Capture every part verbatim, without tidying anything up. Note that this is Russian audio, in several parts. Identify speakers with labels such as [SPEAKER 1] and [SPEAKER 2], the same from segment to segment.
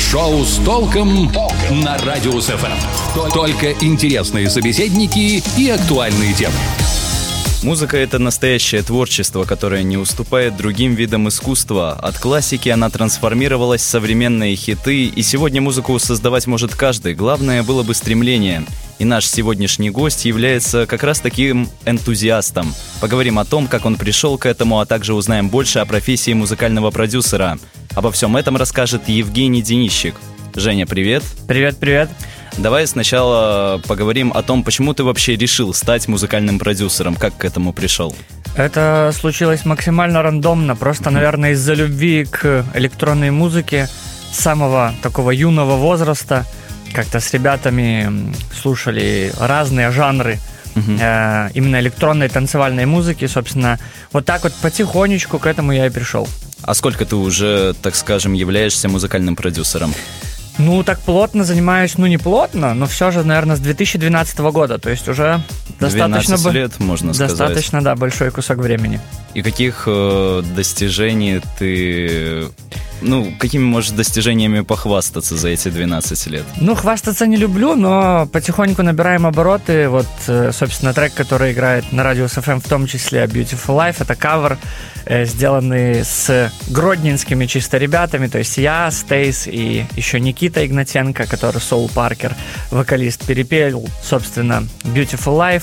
[SPEAKER 1] Шоу с толком на Радио эс эф эм. Только интересные собеседники и актуальные темы.
[SPEAKER 2] Музыка — это настоящее творчество, которое не уступает другим видам искусства. От классики она трансформировалась в современные хиты, и сегодня музыку создавать может каждый. Главное было бы стремление. И наш сегодняшний гость является как раз таким энтузиастом. Поговорим о том, как он пришел к этому, а также узнаем больше о профессии музыкального продюсера. Обо всем этом расскажет Евгений Денищик. Женя, привет.
[SPEAKER 3] Привет, привет.
[SPEAKER 2] Давай сначала поговорим о том, почему ты вообще решил стать музыкальным продюсером, как к этому пришел.
[SPEAKER 3] Это случилось максимально рандомно, просто, наверное, из-за любви к электронной музыке с самого такого юного возраста. Как-то с ребятами слушали разные жанры uh-huh. э, именно электронной танцевальной музыки. Собственно, вот так вот потихонечку к этому я и пришел.
[SPEAKER 2] А сколько ты уже, так скажем, являешься музыкальным продюсером?
[SPEAKER 3] Ну, так плотно занимаюсь, ну не плотно, но все же, наверное, с две тысячи двенадцатого года, то есть уже достаточно...
[SPEAKER 2] двенадцать лет, можно сказать.
[SPEAKER 3] Достаточно, да, большой кусок времени.
[SPEAKER 2] И каких э, достижений ты... Ну, какими, может, достижениями похвастаться за эти двенадцать лет?
[SPEAKER 3] Ну, хвастаться не люблю, но потихоньку набираем обороты. Вот, собственно, трек, который играет на Радио эс эф эм, в том числе Beautiful Life, это кавер, сделанный с гродненскими чисто ребятами, то есть я, Стейс и еще Никита Игнатенко, который Соул Паркер, вокалист, перепел, собственно, Beautiful Life.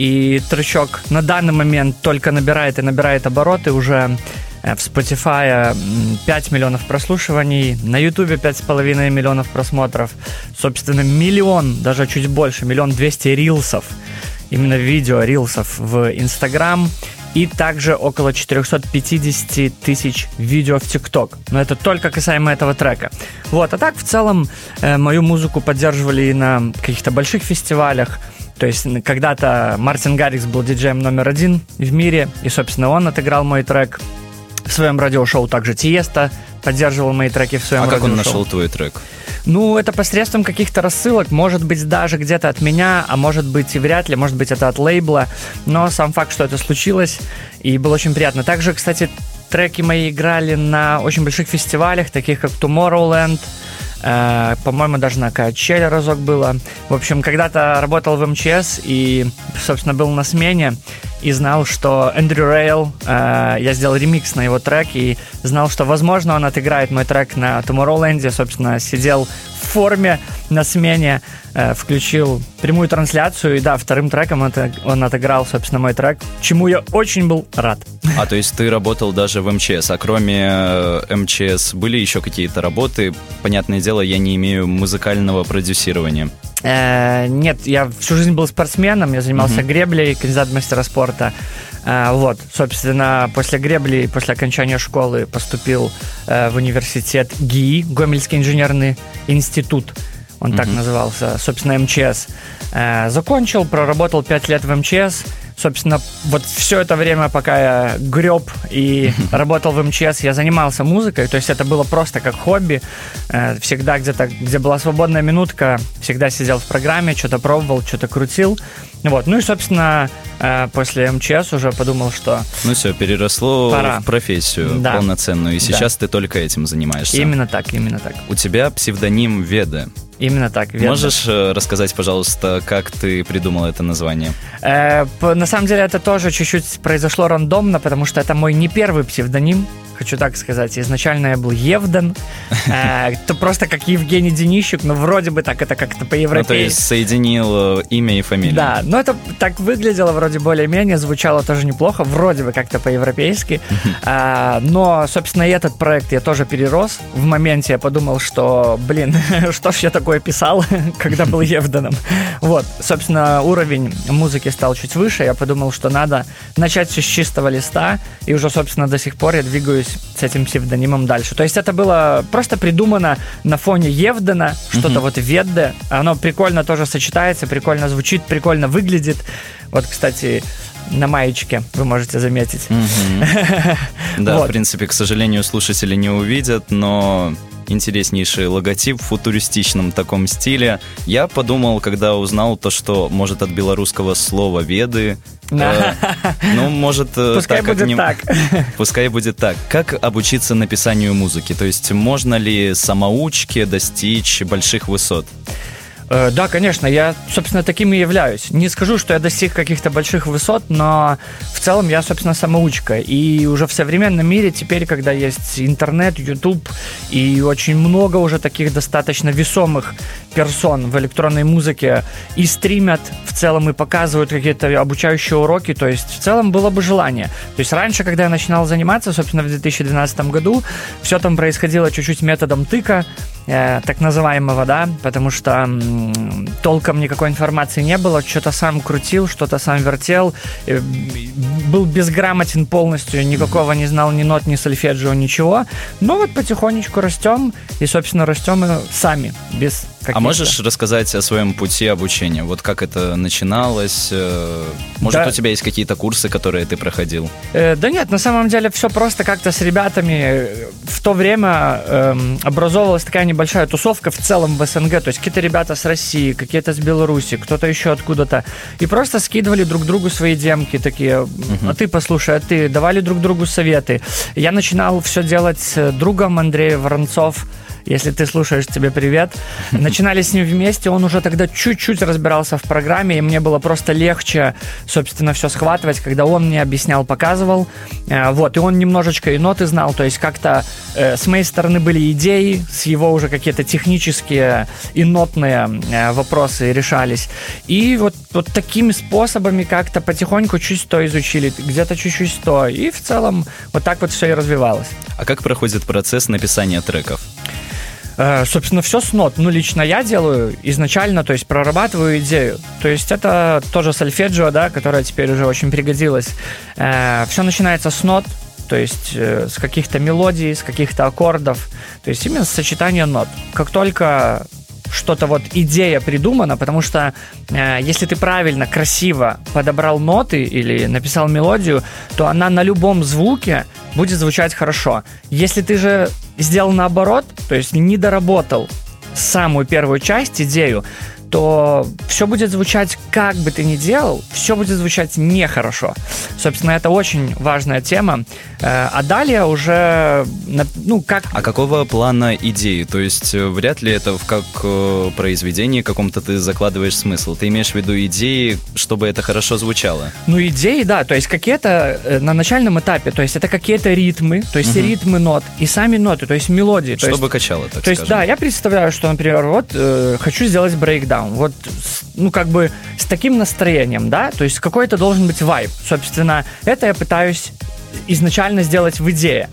[SPEAKER 3] И тречок на данный момент только набирает и набирает обороты, уже в Spotify пять миллионов прослушиваний, на YouTube пять с половиной миллионов просмотров, собственно, миллион, даже чуть больше, миллион двести рилсов, именно видео рилсов в Instagram, и также около четыреста пятьдесят тысяч видео в TikTok. Но это только касаемо этого трека. Вот, а так в целом э, мою музыку поддерживали и на каких-то больших фестивалях. То есть когда-то Мартин Гаррикс был диджеем номер один в мире, и, собственно, он отыграл мой трек в своем радиошоу. Также Тиеста поддерживал мои треки в своем
[SPEAKER 2] а
[SPEAKER 3] радиошоу.
[SPEAKER 2] А как он нашел твой трек?
[SPEAKER 3] Ну, это посредством каких-то рассылок, может быть, даже где-то от меня, а может быть и вряд ли, может быть, это от лейбла, но сам факт, что это случилось, и было очень приятно. Также, кстати, треки мои играли на очень больших фестивалях, таких как Tomorrowland, э, по-моему, даже на Каачелле разок было. В общем, когда-то работал в эм че эс и, собственно, был на смене, и знал, что Эндрю Рейл, э, я сделал ремикс на его трек, и знал, что, возможно, он отыграет мой трек на Tomorrowland. Собственно, сидел в форме на смене, э, включил прямую трансляцию, и да, вторым треком это, он отыграл, собственно, мой трек, чему я очень был рад.
[SPEAKER 2] А, то есть ты работал даже в эм че эс, а кроме эм че эс были еще какие-то работы? Понятное дело, я не имею музыкального продюсирования.
[SPEAKER 3] Э, нет, я всю жизнь был спортсменом, я занимался uh-huh. греблей, кандидат в мастера спорта. Э, вот, собственно, после гребли, после окончания школы поступил э, в университет ГИИ, Гомельский инженерный институт, он uh-huh. так назывался, собственно, эм че эс. Э, закончил, проработал пять лет в эм че эс. Собственно, вот все это время, пока я греб и работал в эм че эс, я занимался музыкой, то есть это было просто как хобби. Всегда где-то, где была свободная минутка, всегда сидел в программе, что-то пробовал, что-то крутил. Вот. Ну и, собственно, после эм че эс уже подумал, что...
[SPEAKER 2] Ну все, переросло
[SPEAKER 3] пора.
[SPEAKER 2] В профессию да. полноценную, и сейчас да. ты только этим занимаешься.
[SPEAKER 3] Именно так, именно так.
[SPEAKER 2] У тебя псевдоним Веда.
[SPEAKER 3] Именно так, верно.
[SPEAKER 2] Можешь рассказать, пожалуйста, как ты придумал это название?
[SPEAKER 3] Э, на самом деле это тоже чуть-чуть произошло рандомно, потому что это мой не первый псевдоним. Хочу так сказать, изначально я был Евден, это просто как Евгений Денищик, но вроде бы так, это как-то по-европейски.
[SPEAKER 2] Ну, то есть соединил имя и фамилию.
[SPEAKER 3] Да, но это так выглядело вроде более-менее, звучало тоже неплохо, вроде бы как-то по-европейски, но, собственно, и этот проект я тоже перерос. В моменте я подумал, что, блин, что ж я такое писал, когда был Евденом. Вот, собственно, уровень музыки стал чуть выше, я подумал, что надо начать все с чистого листа, и уже, собственно, до сих пор я двигаюсь с этим псевдонимом дальше. То есть это было просто придумано на фоне Евдена, что-то uh-huh. вот Ведде. Оно прикольно тоже сочетается, прикольно звучит, прикольно выглядит. Вот, кстати, на маечке вы можете заметить.
[SPEAKER 2] Uh-huh. Да, в принципе, к сожалению, слушатели не увидят, но интереснейший логотип в футуристичном таком стиле. Я подумал, когда узнал то, что, может, от белорусского слова «веды». Э, ну, может...
[SPEAKER 3] Пускай
[SPEAKER 2] так,
[SPEAKER 3] будет
[SPEAKER 2] не...
[SPEAKER 3] так.
[SPEAKER 2] Пускай будет так. Как обучиться написанию музыки? То есть можно ли самоучке достичь больших высот?
[SPEAKER 3] Да, конечно, я, собственно, таким и являюсь. Не скажу, что я достиг каких-то больших высот, но в целом я, собственно, самоучка. И уже в современном мире теперь, когда есть интернет, YouTube и очень много уже таких достаточно весомых персон в электронной музыке и стримят в целом и показывают какие-то обучающие уроки, то есть в целом было бы желание. То есть раньше, когда я начинал заниматься, собственно, в две тысячи двенадцатом году, все там происходило чуть-чуть методом тыка, э, так называемого, да, потому что м, толком никакой информации не было, что-то сам крутил, что-то сам вертел, э, был безграмотен полностью, никакого не знал ни нот, ни сольфеджио, ничего. Но вот потихонечку растем, и, собственно, растем сами, без каких-то...
[SPEAKER 2] А можешь рассказать о своем пути обучения? Вот как это начиналось? Может, да. У тебя есть какие-то курсы, которые ты проходил?
[SPEAKER 3] Э, да нет, на самом деле все просто как-то с ребятами. В то время э, образовалась такая небольшая тусовка в целом в СНГ, то есть какие-то ребята с России, какие-то с Беларуси, кто-то еще откуда-то. И просто скидывали друг другу свои демки такие, uh-huh. а ты послушай, а ты, давали друг другу советы. Я начинал все делать с другом Андреем Воронцов. Если ты слушаешь, тебе привет. Начинали с ним вместе, он уже тогда чуть-чуть разбирался в программе, и мне было просто легче, собственно, все схватывать, когда он мне объяснял, показывал. Вот, и он немножечко и ноты знал, то есть как-то э, с моей стороны были идеи, с его уже какие-то технические и нотные э, вопросы решались. И вот, вот такими способами как-то потихоньку чуть то изучили, где-то чуть-чуть то, и в целом вот так вот все и развивалось.
[SPEAKER 2] А как проходит процесс написания треков?
[SPEAKER 3] Собственно, все с нот. Ну, лично я делаю изначально, то есть прорабатываю идею. То есть это тоже сольфеджио, да, которое теперь уже очень пригодилось. Все начинается с нот, то есть с каких-то мелодий, с каких-то аккордов. То есть именно с сочетания нот. Как только что-то вот идея придумана, потому что э, если ты правильно, красиво подобрал ноты или написал мелодию, то она на любом звуке будет звучать хорошо. Если ты же сделал наоборот, то есть не доработал самую первую часть, идею, то все будет звучать, как бы ты ни делал, все будет звучать нехорошо. Собственно, это очень важная тема. А далее уже, ну, как...
[SPEAKER 2] А какого плана идеи? То есть вряд ли это в как произведении каком-то ты закладываешь смысл. Ты имеешь в виду идеи, чтобы это хорошо звучало?
[SPEAKER 3] Ну, идеи, да. То есть какие-то на начальном этапе, то есть это какие-то ритмы, то есть угу. ритмы нот и сами ноты, то есть мелодии.
[SPEAKER 2] Чтобы
[SPEAKER 3] то есть,
[SPEAKER 2] качало, так
[SPEAKER 3] То
[SPEAKER 2] скажем.
[SPEAKER 3] есть, да, я представляю, что, например, вот э, хочу сделать брейкдаун. Вот, ну, как бы с таким настроением, да, то есть какой-то должен быть вайб. Собственно, это я пытаюсь изначально сделать в идее.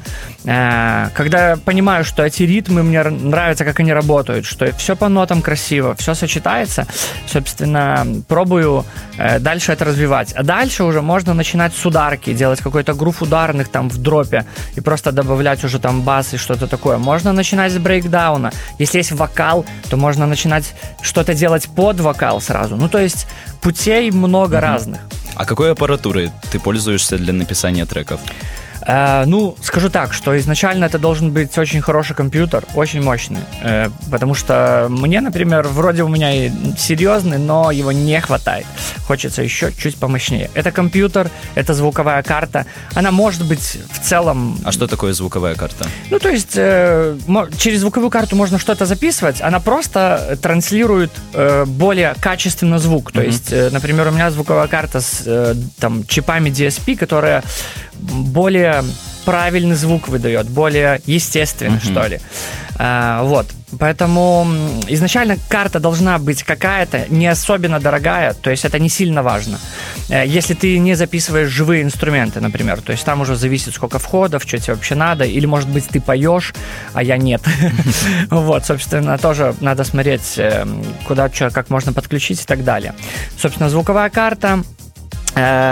[SPEAKER 3] Когда я понимаю, что эти ритмы, мне нравится, как они работают, что все по нотам красиво, все сочетается, собственно, пробую дальше это развивать. А дальше уже можно начинать с ударки, делать какой-то грув ударных там в дропе и просто добавлять уже там бас и что-то такое. Можно начинать с брейкдауна. Если есть вокал, то можно начинать что-то делать под вокал сразу. Ну, то есть путей много mm-hmm. разных.
[SPEAKER 2] А какой аппаратурой ты пользуешься для написания треков?
[SPEAKER 3] Э, ну, скажу так, что изначально это должен быть очень хороший компьютер, очень мощный, э, потому что мне, например, вроде у меня и серьезный, но его не хватает. Хочется еще чуть помощнее. Это компьютер, это звуковая карта. Она может быть в целом...
[SPEAKER 2] А что такое звуковая карта?
[SPEAKER 3] Ну, то есть э, через звуковую карту можно что-то записывать, она просто транслирует э, более качественно звук. То mm-hmm. есть, э, например, у меня звуковая карта с э, там, чипами ди эс пи, которая более правильный звук выдает, более естественный, mm-hmm. что ли. А, вот. Поэтому изначально карта должна быть какая-то, не особенно дорогая, то есть это не сильно важно. Если ты не записываешь живые инструменты, например, то есть там уже зависит, сколько входов, что тебе вообще надо, или, может быть, ты поешь, а я нет. Вот, собственно, тоже надо смотреть, куда что, как можно подключить и так далее. Собственно, звуковая карта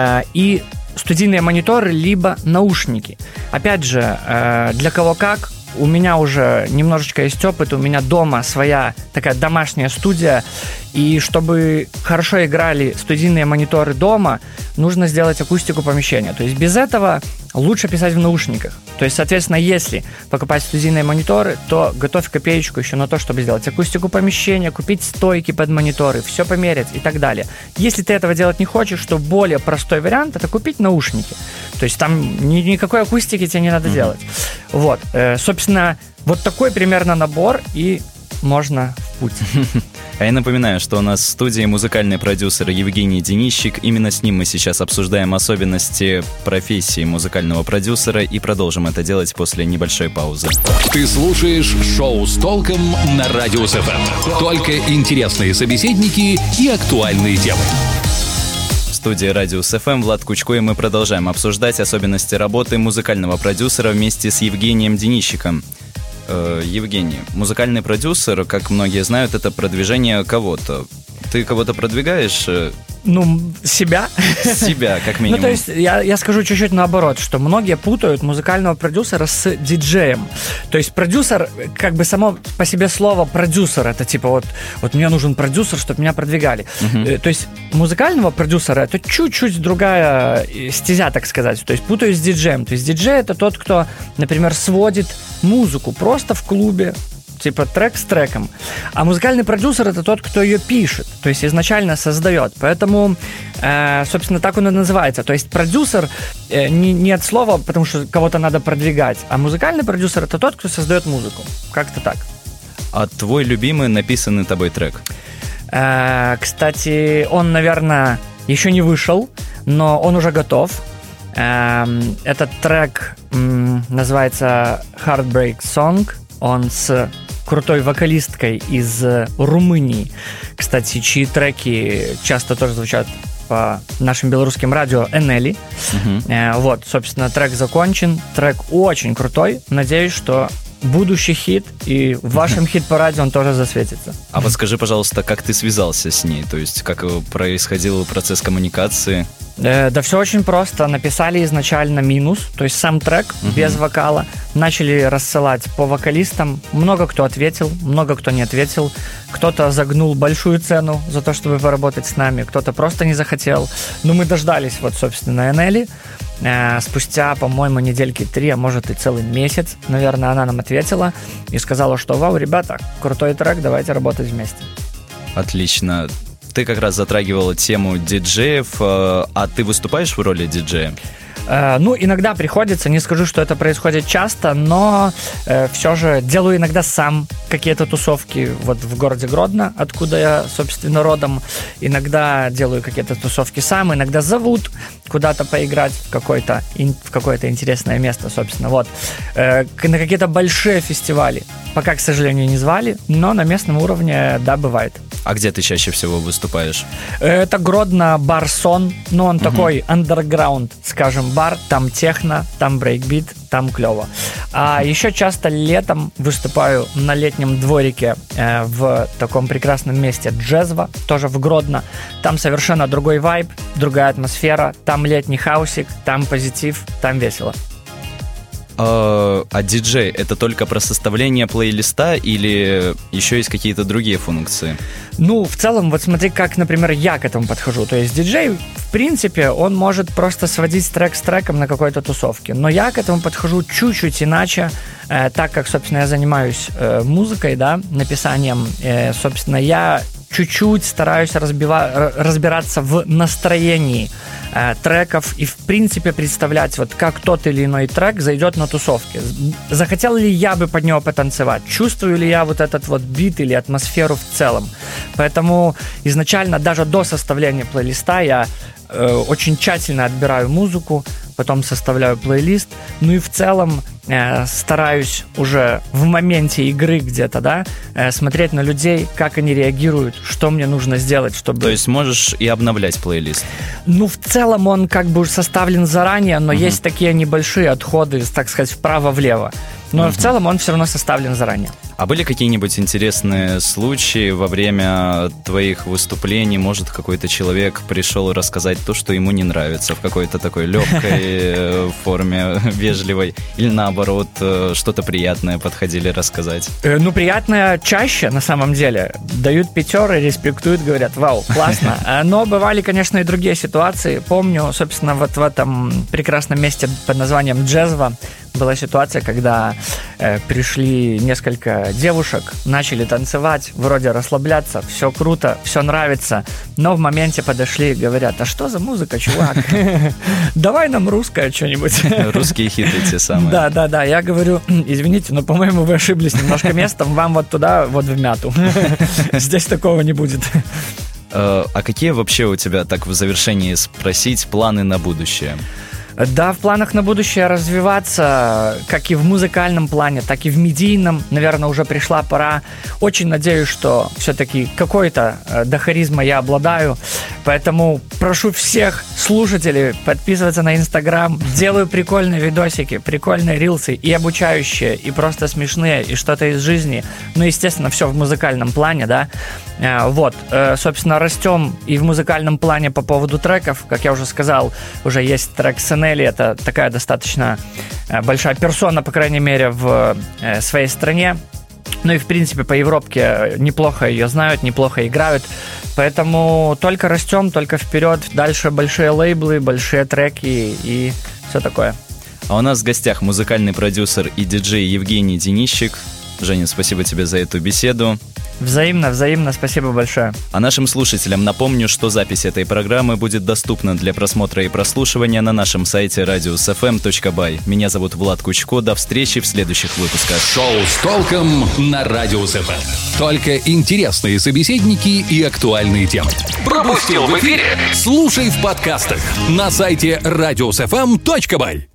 [SPEAKER 3] и студийные мониторы, либо наушники. Опять же, для кого как, у меня уже немножечко есть опыт, у меня дома своя такая домашняя студия, и чтобы хорошо играли студийные мониторы дома, нужно сделать акустику помещения. То есть без этого лучше писать в наушниках. То есть, соответственно, если покупать студийные мониторы, то готовь копеечку еще на то, чтобы сделать акустику помещения, купить стойки под мониторы, все померить и так далее. Если ты этого делать не хочешь, то более простой вариант – это купить наушники. То есть там ни, никакой акустики тебе не надо mm-hmm. делать. Вот. Э, собственно, вот такой примерно набор, и можно в путь.
[SPEAKER 2] А я напоминаю, что у нас в студии музыкальный продюсер Евгений Денищик. Именно с ним мы сейчас обсуждаем особенности профессии музыкального продюсера и продолжим это делать после небольшой паузы.
[SPEAKER 1] Ты слушаешь шоу с толком на Радио эс эф эм. Только интересные собеседники и актуальные темы.
[SPEAKER 2] В студии Радио эс эф эм Влад Кучко, и мы продолжаем обсуждать особенности работы музыкального продюсера вместе с Евгением Денищиком. Евгений, музыкальный продюсер, как многие знают, это продвижение кого-то. Ты кого-то продвигаешь?
[SPEAKER 3] Ну, себя.
[SPEAKER 2] Себя, как минимум.
[SPEAKER 3] Ну, то есть, я, я скажу чуть-чуть наоборот, что многие путают музыкального продюсера с диджеем. То есть, продюсер, как бы само по себе слово продюсер, это типа вот, вот мне нужен продюсер, чтобы меня продвигали. Uh-huh. То есть, музыкального продюсера это чуть-чуть другая стезя, так сказать. То есть, путаю с диджеем. То есть, диджей это тот, кто, например, сводит музыку просто в клубе, типа трек с треком. А музыкальный продюсер — это тот, кто ее пишет, то есть изначально создает. Поэтому, э, собственно, так он и называется. То есть продюсер э, не, не от слова, потому что кого-то надо продвигать, а музыкальный продюсер — это тот, кто создает музыку. Как-то так.
[SPEAKER 2] А твой любимый написанный тобой трек?
[SPEAKER 3] Э, кстати, он, наверное, еще не вышел, но он уже готов. Э, этот трек м, называется Heartbreak Song. Он с крутой вокалисткой из Румынии, кстати, чьи треки часто тоже звучат по нашим белорусским радио, Энели. Uh-huh. Э, вот, собственно, трек закончен. Трек очень крутой. Надеюсь, что будущий хит, и в вашем хит-параде он тоже засветится.
[SPEAKER 2] А вот скажи, пожалуйста, как ты связался с ней? То есть, как происходил процесс коммуникации?
[SPEAKER 3] Э, да все очень просто. Написали изначально минус, то есть сам трек uh-huh. без вокала. Начали рассылать по вокалистам. Много кто ответил, много кто не ответил. Кто-то загнул большую цену за то, чтобы поработать с нами, кто-то просто не захотел. Но мы дождались, вот, собственно, Энели. Э, спустя, по-моему, недельки три, а может и целый месяц, наверное, она нам ответила и сказала, что вау, ребята, крутой трек, давайте работать вместе.
[SPEAKER 2] Отлично. Ты как раз затрагивала тему диджеев, а ты выступаешь в роли диджея?
[SPEAKER 3] Э, ну, иногда приходится, не скажу, что это происходит часто, но э, все же делаю иногда сам какие-то тусовки вот в городе Гродно, откуда я, собственно, родом. Иногда делаю какие-то тусовки сам, иногда зовут куда-то поиграть в какое-то, в какое-то интересное место, собственно, вот. Э, на какие-то большие фестивали. Пока, к сожалению, не звали, но на местном уровне, да, бывает.
[SPEAKER 2] А где ты чаще всего выступаешь?
[SPEAKER 3] Это Гродно бар Сон, ну он угу. такой андерграунд, скажем, бар, там техно, там брейкбит, там клево. А еще часто летом выступаю на летнем дворике э, в таком прекрасном месте Джезва, тоже в Гродно. Там совершенно другой вайб, другая атмосфера, там летний хаусик, там позитив, там весело.
[SPEAKER 2] А, а диджей — это только про составление плейлиста или еще есть какие-то другие функции?
[SPEAKER 3] Ну, в целом, вот смотри, как, например, я к этому подхожу. То есть диджей, в принципе, он может просто сводить трек с треком на какой-то тусовке. Но я к этому подхожу чуть-чуть иначе, э, так как, собственно, я занимаюсь э, музыкой, да, написанием. Э, собственно, я чуть-чуть стараюсь разбива- разбираться в настроении э, треков и, в принципе, представлять, вот как тот или иной трек зайдет на тусовке. Захотел ли я бы под него потанцевать? Чувствую ли я вот этот вот бит или атмосферу в целом? Поэтому изначально, даже до составления плейлиста, я э, очень тщательно отбираю музыку, потом составляю плейлист, ну и в целом э, стараюсь уже в моменте игры где-то, да, э, смотреть на людей, как они реагируют, что мне нужно сделать, чтобы...
[SPEAKER 2] То есть можешь и обновлять плейлист?
[SPEAKER 3] Ну, в целом он как бы составлен заранее, но uh-huh. есть такие небольшие отходы, так сказать, вправо-влево. Но uh-huh. в целом он все равно составлен заранее.
[SPEAKER 2] А были какие-нибудь интересные случаи во время твоих выступлений? Может, какой-то человек пришел рассказать то, что ему не нравится, в какой-то такой легкой форме, вежливой? Или наоборот, что-то приятное подходили рассказать?
[SPEAKER 3] Ну, приятное чаще, на самом деле. Дают пятеры, респектуют, говорят, вау, классно. Но бывали, конечно, и другие ситуации. Помню, собственно, вот в этом прекрасном месте под названием Джезва была ситуация, когда э, пришли несколько девушек, начали танцевать, вроде расслабляться, все круто, все нравится, но в моменте подошли и говорят, а что за музыка, чувак? Давай нам русское что-нибудь.
[SPEAKER 2] Русские хиты те самые.
[SPEAKER 3] Да, да, да, я говорю, извините, но, по-моему, вы ошиблись немножко местом, вам вот туда, вот в мяту. Здесь такого не будет.
[SPEAKER 2] А какие вообще у тебя, так в завершении спросить, планы на будущее?
[SPEAKER 3] Да, в планах на будущее развиваться, как и в музыкальном плане, так и в медийном. Наверное, уже пришла пора. Очень надеюсь, что все-таки какой-то до харизма я обладаю. Поэтому прошу всех слушателей подписываться на Инстаграм. Делаю прикольные видосики, прикольные рилсы, и обучающие, и просто смешные, и что-то из жизни. Ну, естественно, все в музыкальном плане, да. Вот, собственно, растем и в музыкальном плане по поводу треков. Как я уже сказал, уже есть трек с Энели. Это такая достаточно большая персона, по крайней мере, в своей стране. Ну и, в принципе, по Европке неплохо ее знают, неплохо играют. Поэтому только растем, только вперед. Дальше большие лейблы, большие треки и все такое.
[SPEAKER 2] А у нас в гостях музыкальный продюсер и диджей Евгений Денищик. Женя, спасибо тебе за эту беседу.
[SPEAKER 3] Взаимно, взаимно, спасибо большое.
[SPEAKER 2] А нашим слушателям напомню, что запись этой программы будет доступна для просмотра и прослушивания на нашем сайте радиус эф эм точка бай. Меня зовут Влад Кучко. До встречи в следующих выпусках.
[SPEAKER 1] Шоу с толком на Радиус эф эм. Только интересные собеседники и актуальные темы. Пропустил в эфире? Слушай в подкастах на сайте радиус эф эм точка бай.